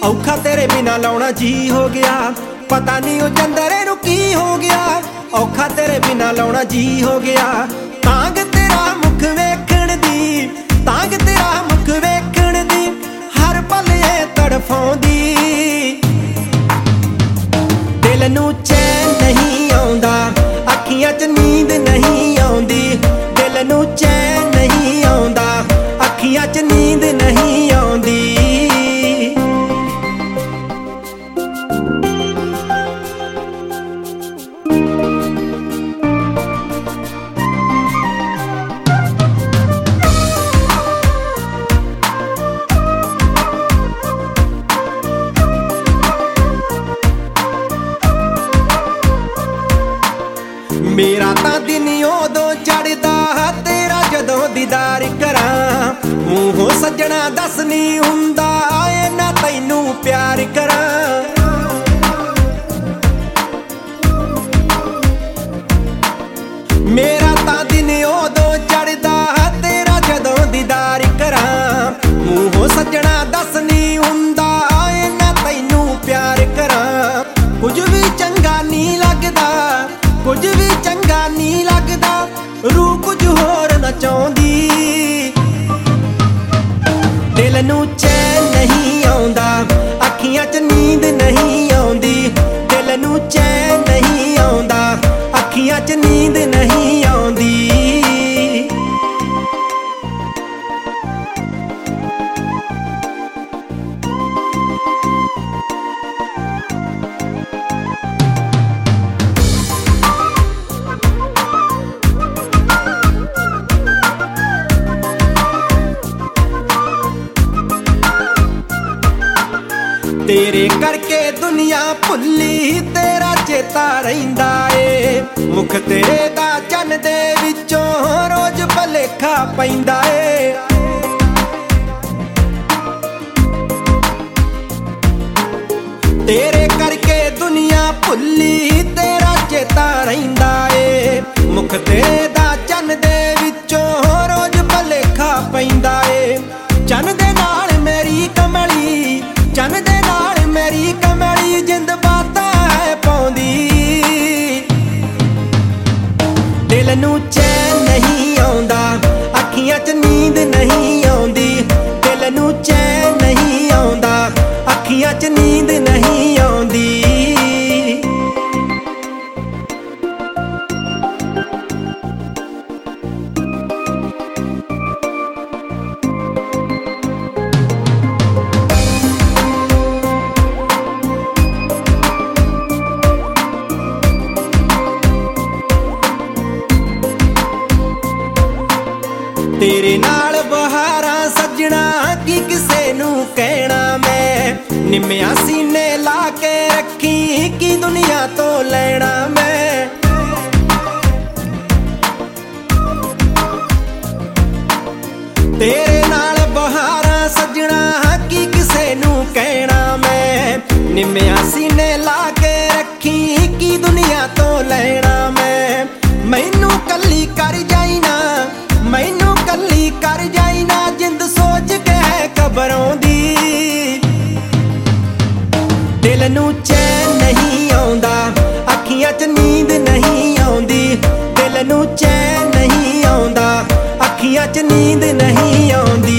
औखा तेरे बिना लाउणा जी हो गया, पता नहीं ओ चंदरे नू की हो गया। औखा तेरे बिना लाउणा जी हो गया, तांग तेरा मुख वेखण दी, तांग तेरा मुख वेखण दी, हर पल ये तड़फाउंदी। दिल नू चैन नहीं आउंदा, अखियां च नींद नहीं आउंदी। दिल नू चैन नहीं आउंदा, अखियां च नींद नहीं आउंदी। मेरा तां दिन उदों चढ़दा तेरा जदों दीदार करां। मूंहों सज्जणा दस नहीं हुंदा इन्ना तैनू प्यार करां। मेरा तां दिन उदों चढ़दा तेरा जदों दीदार करां। मूंहों सज्जणा दस नहीं हुंदा इन्ना तैनू प्यार करां। कुछ भी चंगा नहीं लगदा, कुछ भी चंगा नहीं लगदा, रूह कुछ होर न चाहुंदी। दिल नू चैन नहीं आउंदा, अखियां च नींद नहीं आउंदी। दिल नू चैन नहीं आउंदा, अखियां च नींद नहीं आउंदी। तेरे करके दुनिया भुल्ली, तेरा चेता रहिंदा ए। मुख तेरे दा चन्न दे विचों रोज भलेखा पैंदा ए। तेरे करके दुनिया भुल्ली, तेरा चेता रहिंदा ए। मुख तेरे दा चन्न दे विचों रोज भलेखा पैंदा ए। चन्न दे नाल मेरी कमली, चन्न दे नाल मेरी कमली, जिंद बातां है पाउंदी। दिल नू चैन नहीं आउंदा, अखियां च नींद नहीं आउंदी। दिल नू चैन नहीं आउंदा, अखियां च नींद नहीं आउंदी। तेरे नाल बहारां सजना की किसे नू कहना मैं। निम्मिया सीने ला के रखी की दुनिया तो लेना मैं। तेरे नाल बहारां सजना की किसे नू कहना मैं। निम्मिया सीने ला के रखी की दुनिया तो लेना मैं। मैनू कल्ली कर जाई ना, मैनू कल्ली कर जाई ना, जिंद सोच के कबरों दी। दिल नू चैन नहीं आउंदा, अखियां च नींद नहीं आउंदी। दिल नू चैन नहीं आउंदा, अखियां च नींद नहीं आउंदी।